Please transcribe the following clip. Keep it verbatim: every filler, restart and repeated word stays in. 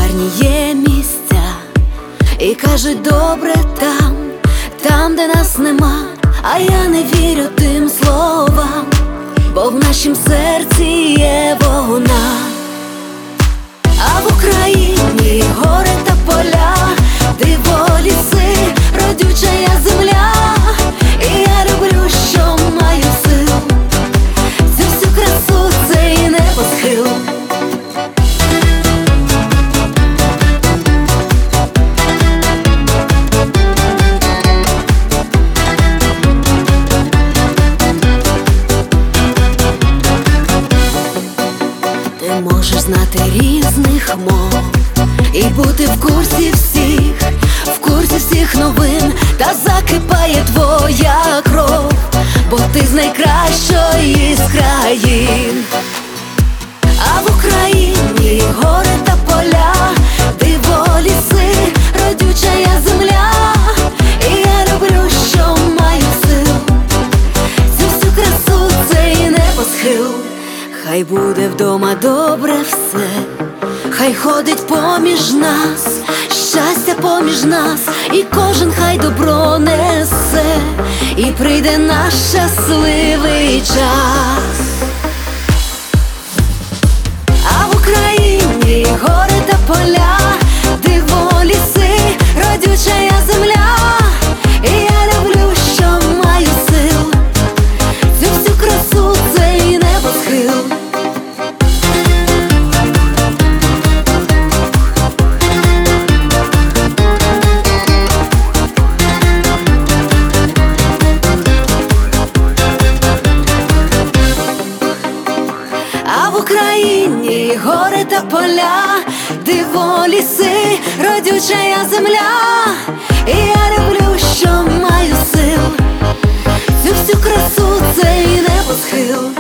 гарні є місця, і кажуть, добре там, там, де нас нема. А я не вірю тим словам, бо в нашім серці є вона. А в Україні гори та поля, диво ліси, родюча я земля. І я люблю, що маю сил, цю всю красу, цей небосхил. Ти можеш знати різних мов і бути в курсі всіх, в курсі всіх новин, та закипає твоя кров, бо ти з найкращої з країн. А в Україні гори та поля, диво ліси, родюча я земля. І я люблю, що маю сил, цю всю красу, цей небосхил. Хай буде вдома добре все, хай ходить поміж нас, щастя поміж нас, і кожен хай добро несе, і прийде наш щасливий час. А в Україні гори та поля, диво ліси, родюча я земля. І я люблю, що маю сил, цю всю красу, цей небосхил. А в Україні гори та поля, диво ліси, родюча я земля. І я люблю, що маю сил, цю всю красу, цей небосхил.